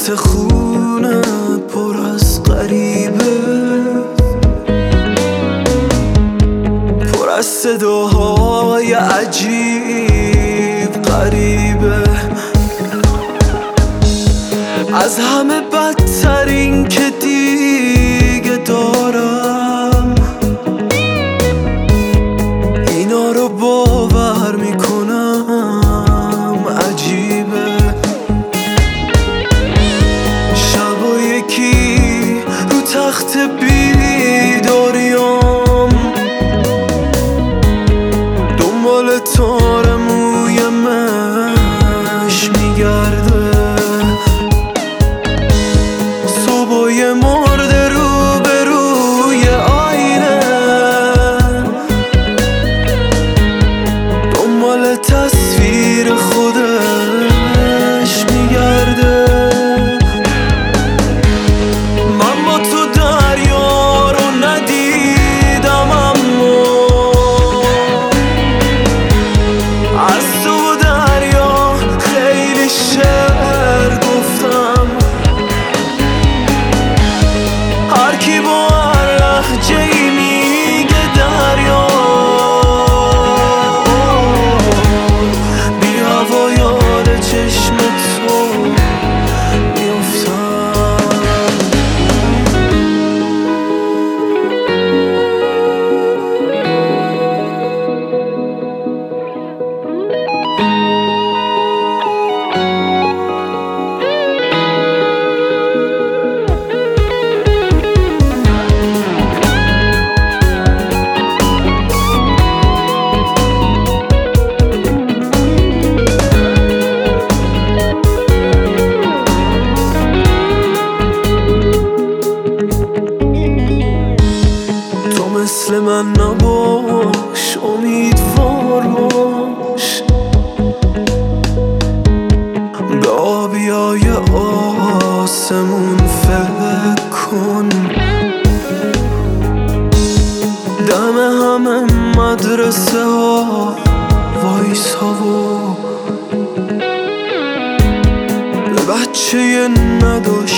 وسط خونه پر از غریبه، پر از صداهای عجیب غریبه. از همه بدتر این که دیگه دارم اینا رو باور میکنم. عجیبه شبا یکی رو تخت بیداریام دنبال تار موی مش میگرده. صبحای مرده رو به روی آینه دنبال تصویر خودش میگرده. من با تو دریا رو ندیدم اما از تو دریا خیلی شعر گفتم. هر کی با هر لحجه ای میگه دریا بی هوا یاد چشم تو میافتم. مثل من نباش، امیدوار باش، به آبیای آسمون فکر کن. دم همه مدرسه ها وایسا و به بچه نداشته